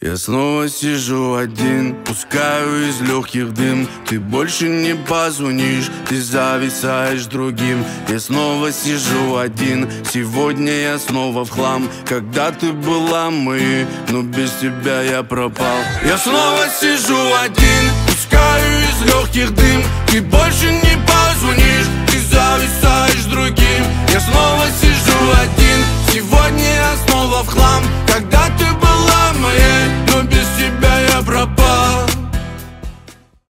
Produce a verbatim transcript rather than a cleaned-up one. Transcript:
Я снова сижу один, пускаю из легких дым. Ты больше не позвонишь, ты зависаешь другим. Я снова сижу один, сегодня я снова в хлам. Когда ты была мы, но без тебя я пропал. Я снова сижу один, пускаю из легких дым. Ты больше не позвонишь, ты зависаешь другим. Я снова сижу